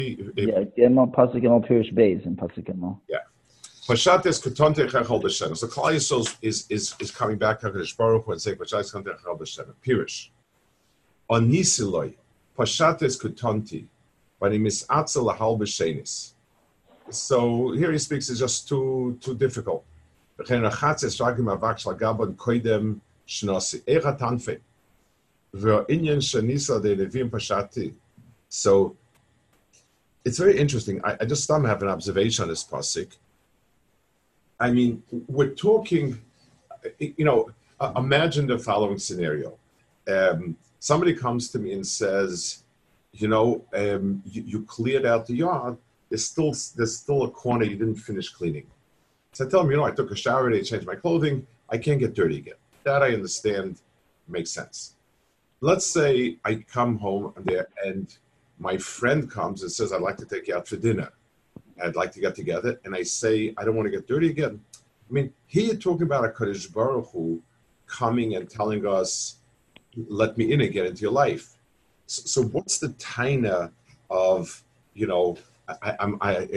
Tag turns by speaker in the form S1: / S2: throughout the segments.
S1: Yeah, Gimel, Pasuk Gimel, Pirish Beis, and Pasuk Gimel.
S2: Yeah. Pashat is Katonte Chechol B'Shem. So Klal Yisrael is coming back to HaKadosh Baruch Hu and saying Pashat is Katonte Chechol B'Shem. Pirish. On Nisiloi, Pashat is Katonti, but he misatzel lahal b'shenis. So here he speaks is just too difficult. V'chein rachatz es ragim avak shel gabon koidem shnosi echa tanfe v'inyan shenisa de levim pashati. So it's very interesting. I just have an observation on this pasuk. I mean, we're talking. Imagine the following scenario. Somebody comes to me and says, you cleared out the yard. There's still a corner you didn't finish cleaning. So I tell him, I took a shower today, changed my clothing. I can't get dirty again. That I understand makes sense. Let's say I come home and my friend comes and says, I'd like to take you out for dinner. I'd like to get together. And I say, I don't want to get dirty again. I mean, here you're talking about a Kadosh Baruch Hu coming and telling us, let me in and get into your life. So what's the taina of, I'm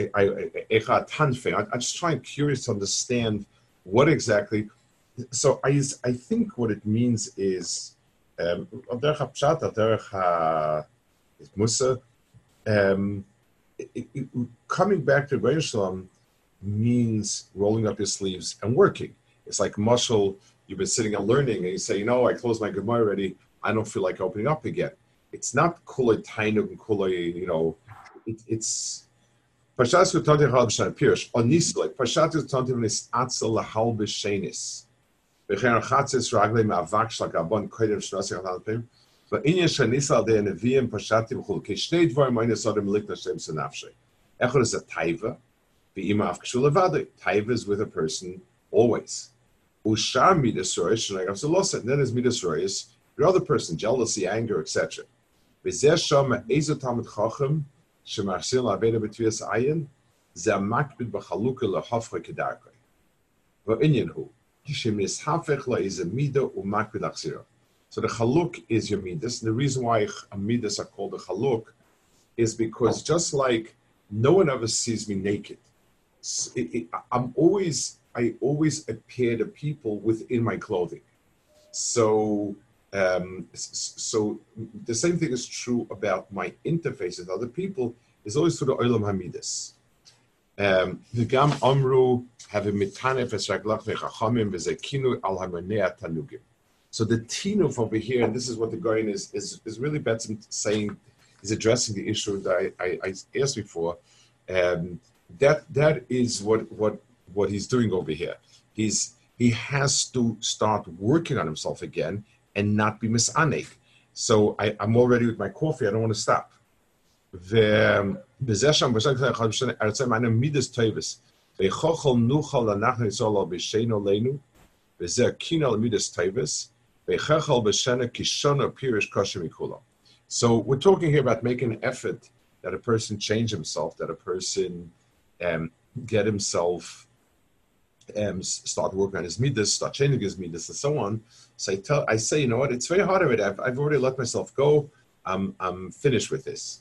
S2: just trying curious to understand what exactly. So I think what it means is Musa, coming back to Rebbeinu Shalom means rolling up your sleeves and working. It's like mushal. You've been sitting and learning, and you say, I closed my Gemara already. I don't feel like opening up again. It's not kulay tainug and kulay, it's Pashat Kutanti Hal B'Shan Pirish on Nislek. Pashat Kutanti V'Nis Atzel Lahal B'Shenis. V'Chen Chatzis Raglei Ma'avak Shlagabon Koydem Shnasi Hanalpim. V'Inyan Shanisal De Neviim Pashatim Chul Kishnei Dvarim Ma'Inus Adam Likna Shem Senafshe. Echad is a taiva. V'Ima Avkshu Levadei. Taiva is with a person always. Ushar Midas Roish Shnei Gav Zeloset. Then is Midas Roish. Your other person, jealousy, anger, etc. V'Zeh Shama Ezo Talmid Chacham. Shemarsil Aveda B'Tvias Ayin, Ze Makbid B'Chaluka LaHafcha Kedarkei. V'Inyan Hu, Shemishafech La is a Mida U'Makbid Achzira. So the Chaluk is your Midas. And the reason why Midas are called a Chaluk is because just like no one ever sees me naked, I always appear to people within my clothing. So the same thing is true about my interface with other people. Is always through the Olam Hamidus. The Gam Amru have a mitanef es raglach vechachamim v'zekinu al hamonea tanugim. So the tinuf over here, and this is what the Goyen is really Batson saying, is addressing the issue that I asked before. That is what he's doing over here. He has to start working on himself again and not be misanek. So I'm already with my coffee. I don't want to stop. So we're talking here about making an effort that a person change himself, that a person get himself start working on his midas, start changing his midas, and so on. So I say, it's very hard already. I've already let myself go. I'm finished with this.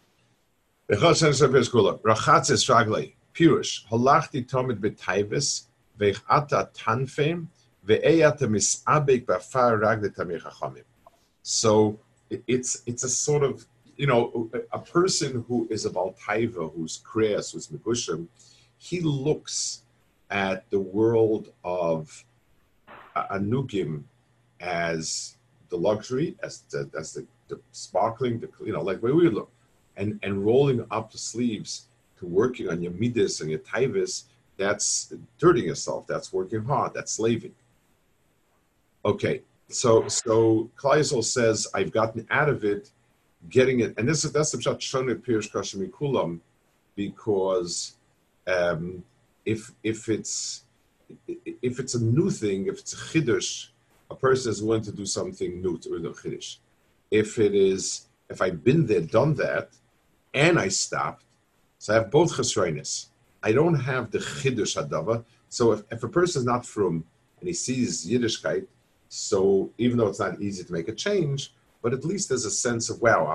S2: Rachatzes raglei pirush halachti tomid betayves veichata tanfem ve'eyata misabek b'afar ragle tamir chachamim. So it's a sort of a person who is a baltaiva, who's kriyas, who's megushim. He looks at the world of anugim as the luxury, as the sparkling, like where we look, and rolling up the sleeves to working on your midas and your taivis. That's dirtying yourself. That's working hard. That's slaving. Okay, so Klal Yisrael says, I've gotten out of it, getting it, and that's the pshat shonei pirish kashmi kulam, because if it's a new thing, if it's a chiddush, a person is willing to do something new to the chiddush. If I've been there, done that, and I stopped, so I have both chesroinus. I don't have the chiddush hadava. So if a person is not from and he sees Yiddishkeit, so even though it's not easy to make a change, but at least there's a sense of, wow,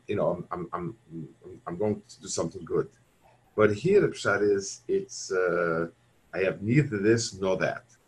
S2: I'm going to do something good. But here the pshat is, I have neither this nor that.